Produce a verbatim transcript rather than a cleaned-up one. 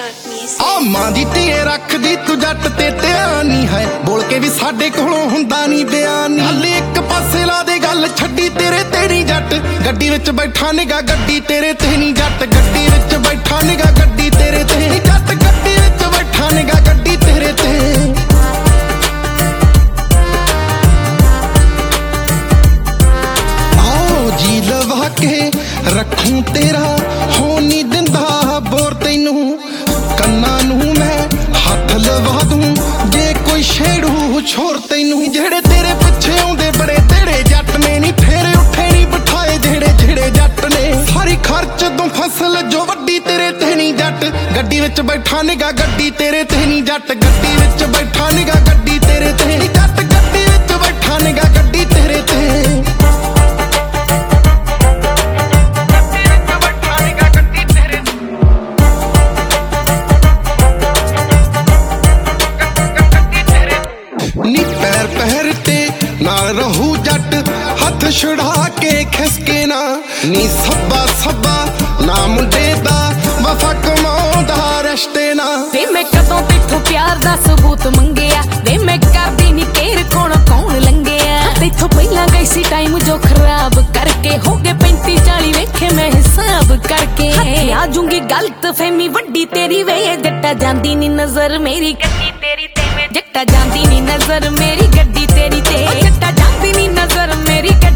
ਆ ਮਾਂ ਦੀ ਧੀ ਰੱਖਦੀ ਤੂੰ ਜੱਟ ਤੇ ਧਿਆਨ ਨਹੀਂ ਹੈ, ਬੋਲ ਕੇ ਵੀ ਸਾਡੇ ਕੋਲੋਂ ਹੁੰਦਾ ਨਹੀਂ ਬਿਆਨ। ਹਾਲੇ ਇੱਕ ਪਾਸੇ ਲਾ ਦੇ ਗੱਲ ਛੱਡੀ ਤੇਰੇ ਤੇ ਨਹੀਂ ਜੱਟ, ਗੱਡੀ ਵਿੱਚ ਬੈਠਾ ਨਿਗਾ ਗੱਡੀ ਤੇਰੇ ਤੇ ਨਹੀਂ ਜੱਟ, ਗੱਡੀ ਵਿੱਚ ਬੈਠਾ ਨਿਗਾ ਗੱਡੀ ਤੇਰੇ ਤੇ ਨਹੀਂ ਜੱਟ, ਗੱਡੀ ਵਿੱਚ ਬੈਠਾ ਨਿਗਾ ਗੱਡੀ ਤੇਰੇ ਤੇ। ਆਓ ਜੀ ਲਵਾ ਕੇ ਰੱਖੂੰ ਤੇਰਾ ਹੋ ਨਹੀਂ ਦਿੰਦਾ ਬੋਰ ਤੈਨੂੰ, ਕੰਨਾਂ ਨੂੰ ਮੈਂ ਹੱਥ ਲਵਾ ਦੂੰ ਜੇ ਕੋਈ ਛੇੜੂ ਛੋਰ ਤੈਨੂੰ। ਜਿਹੜੇ ਤੇਰੇ ਪਿੱਛੇ ਆਉਂਦੇ ਬੜੇ ਤੇੜੇ ਜੱਟ ਨੇ ਨਹੀਂ ਫੇਰ ਉੱਠੇ ਨਹੀਂ ਬਿਠਾਏ ਜਿਹੜੇ ਜਿਹੜੇ ਜੱਟ ਨੇ। ਸਾਰੀ ਖਰਚ ਤੋਂ ਫਸਲ ਜੋ ਵੱਡੀ ਤੇਰੇ ਤੇ ਨਹੀਂ ਜੱਟ, ਗੱਡੀ ਵਿੱਚ ਬੈਠਾ ਨਿਗਾ ਗੱਡੀ ਤੇਰੇ ਤੇ ਨਹੀਂ ਜੱਟ, ਗੱਡੀ ਵਿੱਚ ਬੈਠਾ ਨਿਗਾ ਗੱਡੀ ਤੇਰੇ ਤੇ ਨਹੀਂ ਜੱਟ, ਗੱਡੀ ਵਿੱਚ ਬੈਠਾ ਨਿਗਾ ਗੱਡੀ ਤੇਰੇ ਤੇ। ਨੀ ਪੈਰ ਪੈਰ ਤੇ ਨਾਲ ਰਹੂ ਜੱਟ ਹੱਥ ਛੁੜਾ ਕੇ ਖਿਸਕੇ ਨਾ, ਨੀ ਸੱਬਾ ਸੱਬਾ ਨਾ ਮੁੰਡੇ ਦਾ ਵਫਾ ਕਮਾਉਂਦਾ ਰਿਸ਼ਤੇ ਨਾ। ਵੇ ਮੈਂ ਕਦੋਂ ਤੇਥੋਂ ਪਿਆਰ ਦਾ ਸਬੂਤ ਮੰਗਿਆ, ਵੇ ਮੈਂ ਕਰਦੀ ਨੀ ਕੇਰ ਕੌਣ ਕੌਣ ਲੰਗਿਆ। ਤੇਥੋਂ ਪਹਿਲਾਂ ਗਈ ਸੀ ਟਾਈਮ ਜੋ ਖਰਾਬ ਕਰਕੇ, ਹੋ ਗਏ ਪੈਂਤੀ ਚਾਲੀ ਵੇਖੇ ਮੈਂ ਹਿਸਾਬ ਕਰਕੇ। ਆ ਜੂੰਗੀ ਗਲਤ ਫਹਿਮੀ ਵੱਡੀ ਤੇਰੀ ਵੇ, ਜੱਟਾ ਜਾਂਦੀ ਨੀ ਨਜ਼ਰ ਮੇਰੀ ਗੱਡੀ ਤੇਰੀ ਤੇ, ਜੱਟਾ ਜਾਂਦੀ ਨੀ ਨਜ਼ਰ ਮੇਰੀ ਗੱਡੀ ਤੇਰੀ ਤੇ, ਜੱਟਾ ਜਾਂਦੀ ਨੀ ਨਜ਼ਰ ਮੇਰੀ।